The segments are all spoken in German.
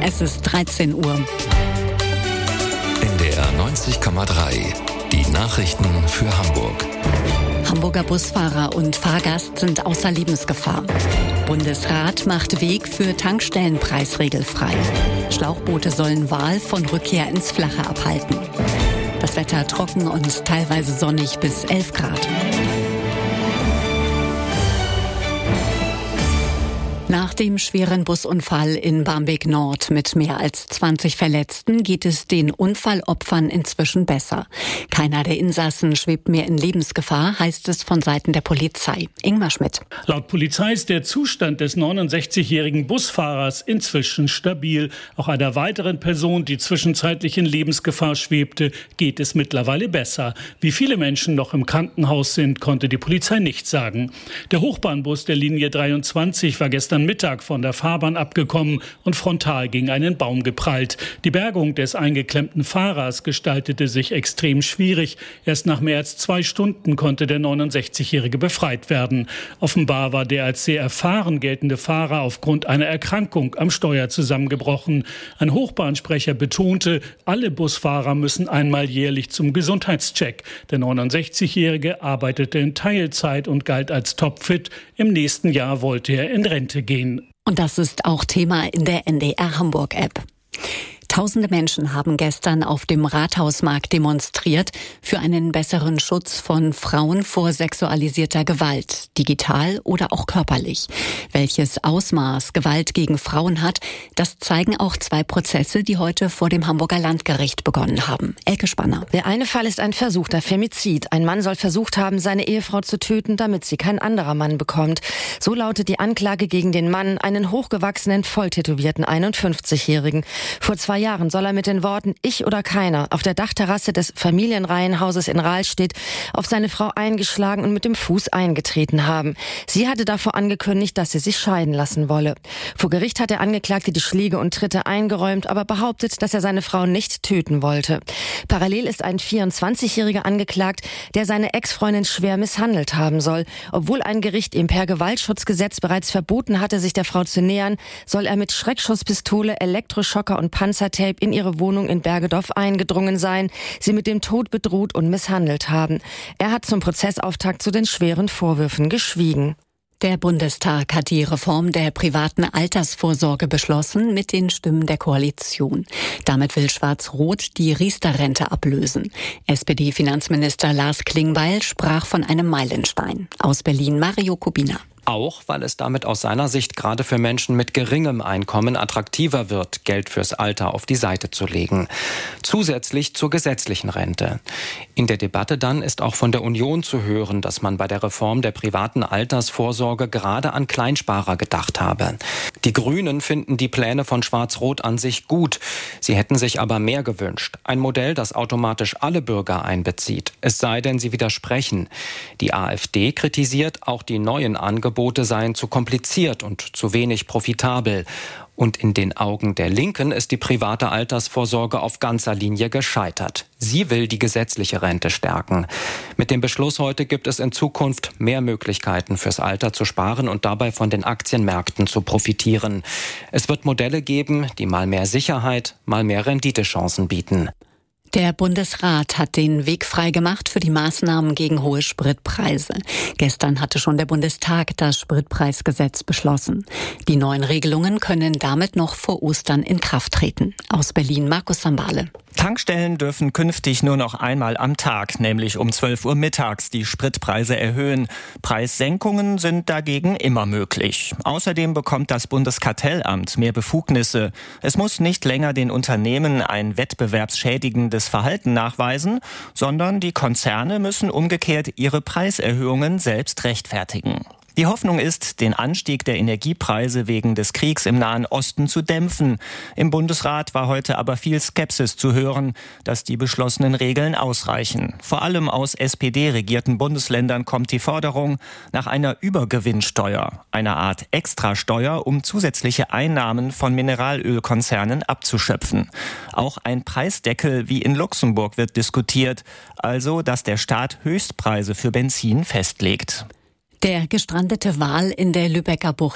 Es ist 13 Uhr. NDR 90,3. Die Nachrichten für Hamburg. Hamburger Busfahrer und Fahrgast sind außer Lebensgefahr. Bundesrat macht Weg für Tankstellen preisregelfrei. Schlauchboote sollen Wal von Rückkehr ins Flache abhalten. Das Wetter trocken und teilweise sonnig bis 11 Grad. Nach dem schweren Busunfall in Barmbek Nord mit mehr als 20 Verletzten geht es den Unfallopfern inzwischen besser. Keiner der Insassen schwebt mehr in Lebensgefahr, heißt es von Seiten der Polizei. Ingmar Schmidt. Laut Polizei ist der Zustand des 69-jährigen Busfahrers inzwischen stabil. Auch einer weiteren Person, die zwischenzeitlich in Lebensgefahr schwebte, geht es mittlerweile besser. Wie viele Menschen noch im Krankenhaus sind, konnte die Polizei nicht sagen. Der Hochbahnbus der Linie 23 war gestern Mittag von der Fahrbahn abgekommen und frontal gegen einen Baum geprallt. Die Bergung des eingeklemmten Fahrers gestaltete sich extrem schwierig. Erst nach mehr als 2 Stunden konnte der 69-Jährige befreit werden. Offenbar war der als sehr erfahren geltende Fahrer aufgrund einer Erkrankung am Steuer zusammengebrochen. Ein Hochbahnsprecher betonte, alle Busfahrer müssen einmal jährlich zum Gesundheitscheck. Der 69-Jährige arbeitete in Teilzeit und galt als topfit. Im nächsten Jahr wollte er in Rente gehen. Und das ist auch Thema in der NDR Hamburg App. Tausende Menschen haben gestern auf dem Rathausmarkt demonstriert für einen besseren Schutz von Frauen vor sexualisierter Gewalt, digital oder auch körperlich. Welches Ausmaß Gewalt gegen Frauen hat, das zeigen auch 2 Prozesse, die heute vor dem Hamburger Landgericht begonnen haben. Elke Spanner. Der eine Fall ist ein versuchter Femizid. Ein Mann soll versucht haben, seine Ehefrau zu töten, damit sie kein anderer Mann bekommt. So lautet die Anklage gegen den Mann, einen hochgewachsenen, volltätowierten 51-Jährigen. Vor 2 Jahren soll er mit den Worten "Ich oder keiner" auf der Dachterrasse des Familienreihenhauses in Rahlstedt auf seine Frau eingeschlagen und mit dem Fuß eingetreten haben. Sie hatte davor angekündigt, dass sie sich scheiden lassen wolle. Vor Gericht hat der Angeklagte die Schläge und Tritte eingeräumt, aber behauptet, dass er seine Frau nicht töten wollte. Parallel ist ein 24-Jähriger angeklagt, der seine Ex-Freundin schwer misshandelt haben soll. Obwohl ein Gericht ihm per Gewaltschutzgesetz bereits verboten hatte, sich der Frau zu nähern, soll er mit Schreckschusspistole, Elektroschocker und Panzertape in ihre Wohnung in Bergedorf eingedrungen sein, sie mit dem Tod bedroht und misshandelt haben. Er hat zum Prozessauftakt zu den schweren Vorwürfen geschwiegen. Der Bundestag hat die Reform der privaten Altersvorsorge beschlossen mit den Stimmen der Koalition. Damit will Schwarz-Rot die Riester-Rente ablösen. SPD-Finanzminister Lars Klingbeil sprach von einem Meilenstein. Aus Berlin Mario Kubina. Auch weil es damit aus seiner Sicht gerade für Menschen mit geringem Einkommen attraktiver wird, Geld fürs Alter auf die Seite zu legen. Zusätzlich zur gesetzlichen Rente. In der Debatte dann ist auch von der Union zu hören, dass man bei der Reform der privaten Altersvorsorge gerade an Kleinsparer gedacht habe. Die Grünen finden die Pläne von Schwarz-Rot an sich gut. Sie hätten sich aber mehr gewünscht. Ein Modell, das automatisch alle Bürger einbezieht. Es sei denn, sie widersprechen. Die AfD kritisiert, auch die neuen Angebote seien zu kompliziert und zu wenig profitabel. Und in den Augen der Linken ist die private Altersvorsorge auf ganzer Linie gescheitert. Sie will die gesetzliche Rente stärken. Mit dem Beschluss heute gibt es in Zukunft mehr Möglichkeiten fürs Alter zu sparen und dabei von den Aktienmärkten zu profitieren. Es wird Modelle geben, die mal mehr Sicherheit, mal mehr Renditechancen bieten. Der Bundesrat hat den Weg freigemacht für die Maßnahmen gegen hohe Spritpreise. Gestern hatte schon der Bundestag das Spritpreisgesetz beschlossen. Die neuen Regelungen können damit noch vor Ostern in Kraft treten. Aus Berlin Markus Sambale. Tankstellen dürfen künftig nur noch einmal am Tag, nämlich um 12 Uhr mittags, die Spritpreise erhöhen. Preissenkungen sind dagegen immer möglich. Außerdem bekommt das Bundeskartellamt mehr Befugnisse. Es muss nicht länger den Unternehmen ein wettbewerbsschädigendes Verhalten nachweisen, sondern die Konzerne müssen umgekehrt ihre Preiserhöhungen selbst rechtfertigen. Die Hoffnung ist, den Anstieg der Energiepreise wegen des Kriegs im Nahen Osten zu dämpfen. Im Bundesrat war heute aber viel Skepsis zu hören, dass die beschlossenen Regeln ausreichen. Vor allem aus SPD-regierten Bundesländern kommt die Forderung nach einer Übergewinnsteuer, einer Art Extrasteuer, um zusätzliche Einnahmen von Mineralölkonzernen abzuschöpfen. Auch ein Preisdeckel wie in Luxemburg wird diskutiert, also dass der Staat Höchstpreise für Benzin festlegt. Der gestrandete Wal in der Lübecker Bucht ist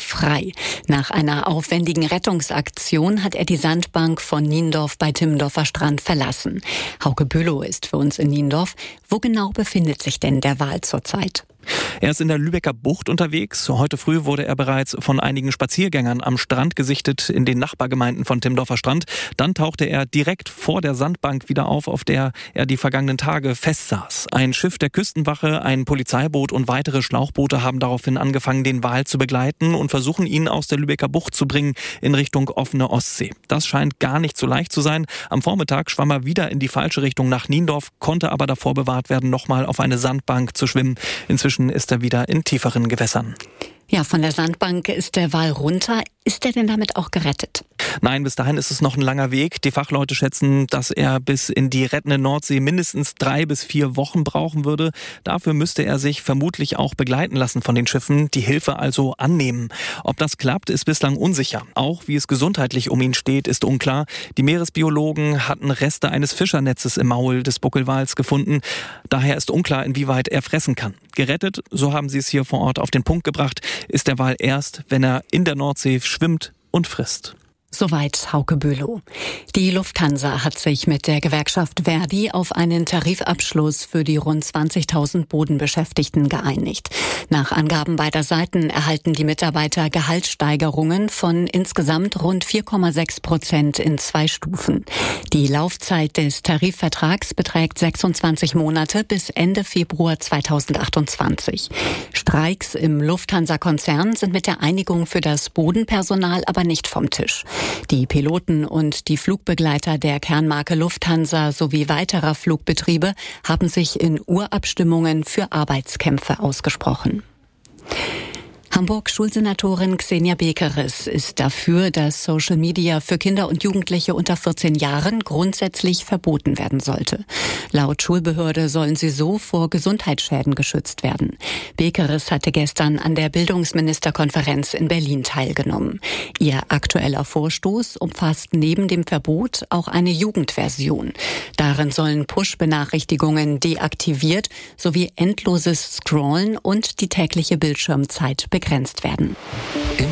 frei. Nach einer aufwendigen Rettungsaktion hat er die Sandbank von Niendorf bei Timmendorfer Strand verlassen. Hauke Bülow ist für uns in Niendorf. Wo genau befindet sich denn der Wal zurzeit? Er ist in der Lübecker Bucht unterwegs. Heute früh wurde er bereits von einigen Spaziergängern am Strand gesichtet in den Nachbargemeinden von Timmendorfer Strand. Dann tauchte er direkt vor der Sandbank wieder auf der er die vergangenen Tage festsaß. Ein Schiff der Küstenwache, ein Polizeiboot und weitere Schlauchboote haben daraufhin angefangen, den Wal zu begleiten und versuchen, ihn aus der Lübecker Bucht zu bringen in Richtung offene Ostsee. Das scheint gar nicht so leicht zu sein. Am Vormittag schwamm er wieder in die falsche Richtung nach Niendorf, konnte aber davor bewahrt werden, nochmal auf eine Sandbank zu schwimmen. Inzwischen ist er wieder in tieferen Gewässern. Ja, von der Sandbank ist der Wal runter. Ist er denn damit auch gerettet? Nein, bis dahin ist es noch ein langer Weg. Die Fachleute schätzen, dass er bis in die rettende Nordsee mindestens 3 bis 4 Wochen brauchen würde. Dafür müsste er sich vermutlich auch begleiten lassen von den Schiffen, die Hilfe also annehmen. Ob das klappt, ist bislang unsicher. Auch wie es gesundheitlich um ihn steht, ist unklar. Die Meeresbiologen hatten Reste eines Fischernetzes im Maul des Buckelwals gefunden. Daher ist unklar, inwieweit er fressen kann. Gerettet, so haben sie es hier vor Ort auf den Punkt gebracht, ist der Wal erst, wenn er in der Nordsee schwimmt und frisst. Soweit Hauke Bülow. Die Lufthansa hat sich mit der Gewerkschaft Verdi auf einen Tarifabschluss für die rund 20.000 Bodenbeschäftigten geeinigt. Nach Angaben beider Seiten erhalten die Mitarbeiter Gehaltssteigerungen von insgesamt rund 4,6% in 2 Stufen. Die Laufzeit des Tarifvertrags beträgt 26 Monate bis Ende Februar 2028. Streiks im Lufthansa-Konzern sind mit der Einigung für das Bodenpersonal aber nicht vom Tisch. Die Piloten und die Flugbegleiter der Kernmarke Lufthansa sowie weiterer Flugbetriebe haben sich in Urabstimmungen für Arbeitskämpfe ausgesprochen. Hamburg-Schulsenatorin Xenia Bekeres ist dafür, dass Social Media für Kinder und Jugendliche unter 14 Jahren grundsätzlich verboten werden sollte. Laut Schulbehörde sollen sie so vor Gesundheitsschäden geschützt werden. Bekeres hatte gestern an der Bildungsministerkonferenz in Berlin teilgenommen. Ihr aktueller Vorstoß umfasst neben dem Verbot auch eine Jugendversion. Darin sollen Push-Benachrichtigungen deaktiviert sowie endloses Scrollen und die tägliche Bildschirmzeit begrenzt werden.